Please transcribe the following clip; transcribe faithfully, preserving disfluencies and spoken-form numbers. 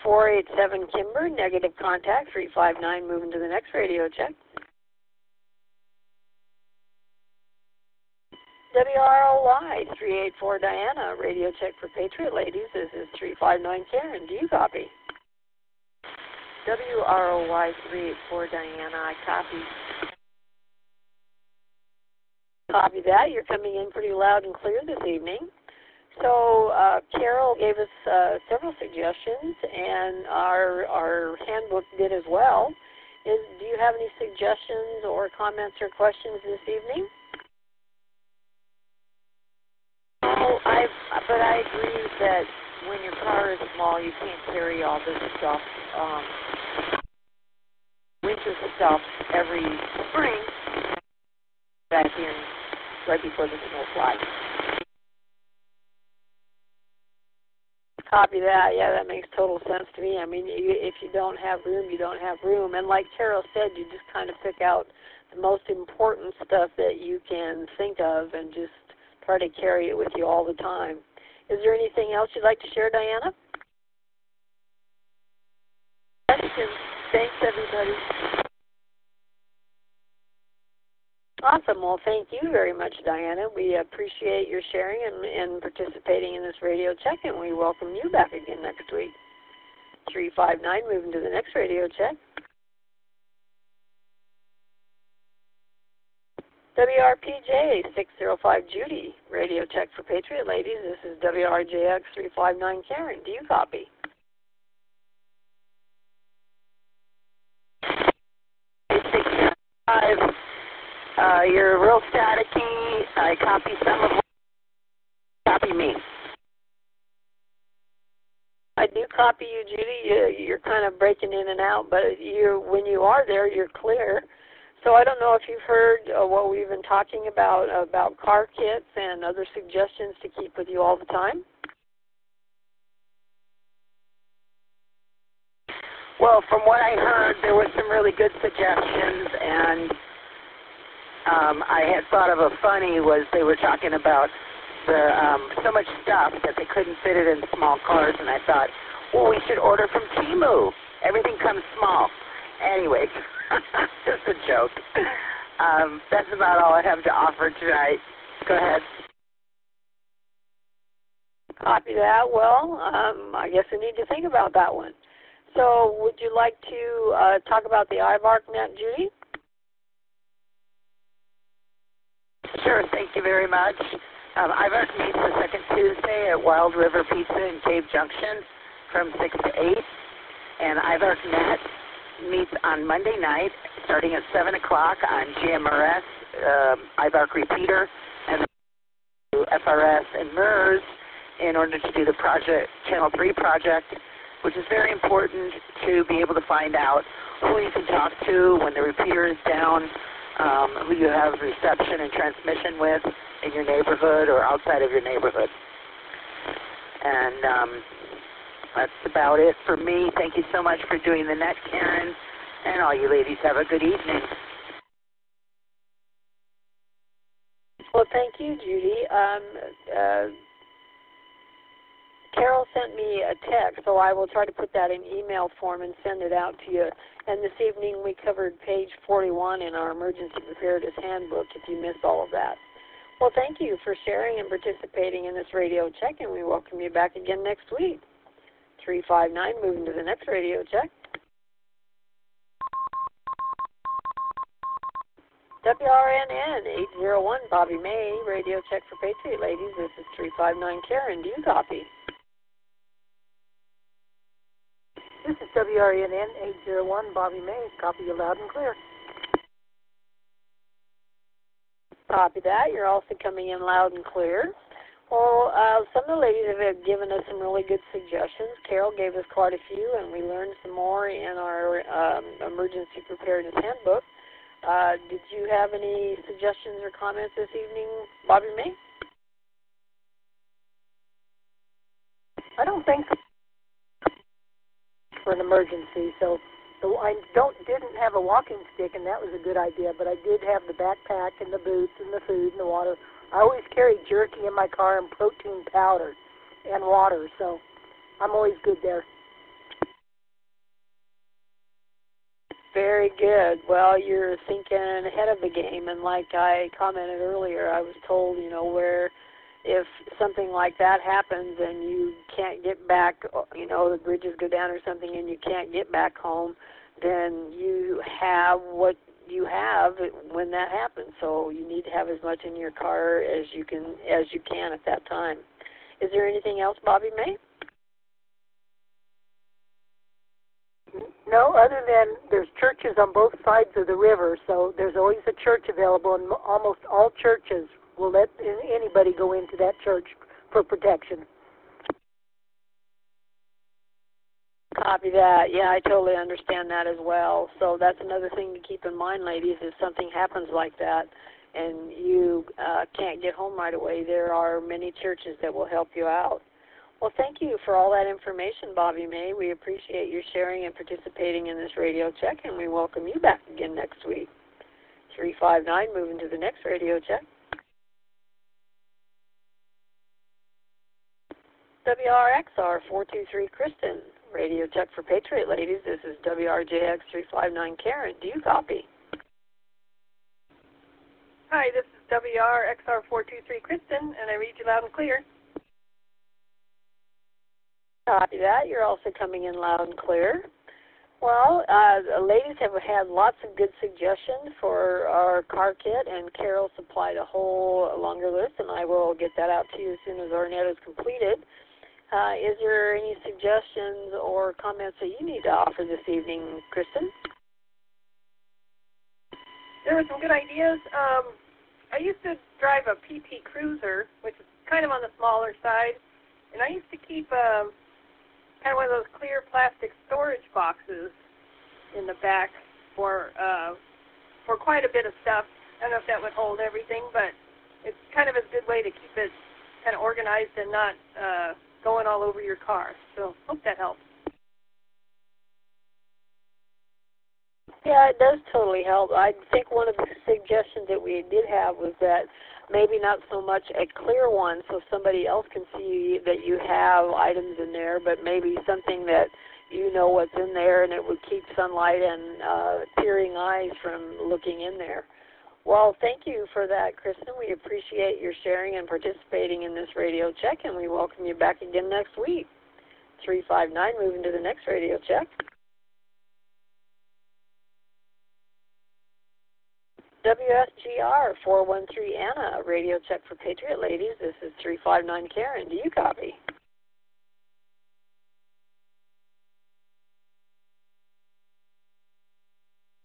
four eight seven Kimber, negative contact, three five nine, moving to the next radio check. W R O Y three eight four Diana, radio check for Patriot ladies. This is three five nine Karen. Do you copy? W R O Y three eight four Diana, I copy. Copy that. You're coming in pretty loud and clear this evening. So uh, Carol gave us uh, several suggestions, and our our handbook did as well. Is, do you have any suggestions or comments or questions this evening? Oh, I but I agree that when your car is small, you can't carry all this stuff, um, winter stuff every spring back in right before the snow flies. Copy that. Yeah, that makes total sense to me. I mean, you, if you don't have room, you don't have room. And like Carol said, you just kind of pick out the most important stuff that you can think of and just try to carry it with you all the time. Is there anything else you'd like to share, Diana? Questions. Thanks, everybody. Awesome. Well, thank you very much, Diana. We appreciate your sharing and, and participating in this radio check, and we welcome you back again next week. three five nine, moving to the next radio check. W R P J six zero five Judy, radio check for Patriot ladies. This is W R J X three five nine Karen. Do you copy? six five. Uh, you're real staticky. I copy some of what copy me. I do copy you, Judy. You, you're kind of breaking in and out, but you, when you are there, you're clear. So I don't know if you've heard uh, what we've been talking about, about car kits and other suggestions to keep with you all the time. Well, from what I heard, there were some really good suggestions, and um, I had thought of a funny was they were talking about the um, so much stuff that they couldn't fit it in small cars, and I thought, well, we should order from Temu. Everything comes small. Anyway, just a joke. Um, that's about all I have to offer tonight. Go ahead. Copy that. Well, um, I guess we need to think about that one. So would you like to uh, talk about the I V A R C net, Judy? Sure, thank you very much. Um, I V A R C meets the second Tuesday at Wild River Pizza in Cave Junction from six to eight. And I V A R C net meets on Monday night starting at seven o'clock on G M R S, um, I V A R C repeater, and F R S and M E R S in order to do the project, Channel three project, which is very important to be able to find out who you can talk to when the repeater is down, um, who you have reception and transmission with in your neighborhood or outside of your neighborhood. And um, that's about it for me. Thank you so much for doing the net, Karen, and all you ladies have a good evening. Well, thank you, Judy. Um, uh, Carol sent me a text, so I will try to put that in email form and send it out to you. And this evening we covered page forty-one in our Emergency Preparedness Handbook if you missed all of that. Well, thank you for sharing and participating in this radio check, and we welcome you back again next week. three five nine, moving to the next radio check. W R N N eight zero one, Bobby May, radio check for Patriot ladies. This is three five nine Karen. Do you copy? This is W R N N eight zero one, Bobby May. Copy you loud and clear. Copy that. You're also coming in loud and clear. Well, uh, some of the ladies have given us some really good suggestions. Carol gave us quite a few, and we learned some more in our um, Emergency Preparedness Handbook. Uh, did you have any suggestions or comments this evening, Bobby May? I don't think so. For an emergency, so so I don't didn't have a walking stick, and that was a good idea. But I did have the backpack and the boots and the food and the water. I always carry jerky in my car and protein powder and water, so I'm always good there. Very good. Well, you're thinking ahead of the game, and like I commented earlier, I was told, you know, where if something like that happens and you can't get back, you know, the bridges go down or something and you can't get back home, then you have what you have when that happens. So you need to have as much in your car as you can as you can at that time. Is there anything else, Bobby May? No, other than there's churches on both sides of the river, so there's always a church available, and almost all churches will let anybody go into that church for protection. Copy that. Yeah, I totally understand that as well. So that's another thing to keep in mind, ladies, if something happens like that and you uh, can't get home right away, there are many churches that will help you out. Well, thank you for all that information, Bobby May. We appreciate your sharing and participating in this radio check, and we welcome you back again next week. three five nine, moving to the next radio check. W R X R four two three, Kristen. Radio check for Patriot, ladies. This is W R J X three five nine, Karen. Do you copy? Hi, this is W R X R four two three, Kristen, and I read you loud and clear. Copy that. You're also coming in loud and clear. Well, uh, the ladies have had lots of good suggestions for our car kit, and Carol supplied a whole longer list, and I will get that out to you as soon as our net is completed. Uh, is there any suggestions or comments that you need to offer this evening, Kristen? There were some good ideas. Um, I used to drive a P T Cruiser, which is kind of on the smaller side, and I used to keep um, kind of one of those clear plastic storage boxes in the back for uh, for quite a bit of stuff. I don't know if that would hold everything, but it's kind of a good way to keep it kind of organized and not uh, going all over your car. So hope that helps. Yeah, it does totally help. I think one of the suggestions that we did have was that maybe not so much a clear one so somebody else can see that you have items in there, but maybe something that you know what's in there and it would keep sunlight and uh, peering eyes from looking in there. Well, thank you for that, Kristen. We appreciate your sharing and participating in this radio check, and we welcome you back again next week. three five nine, moving to the next radio check. W S G R four one three, Anna, radio check for Patriot, ladies. This is three five nine, Karen. Do you copy?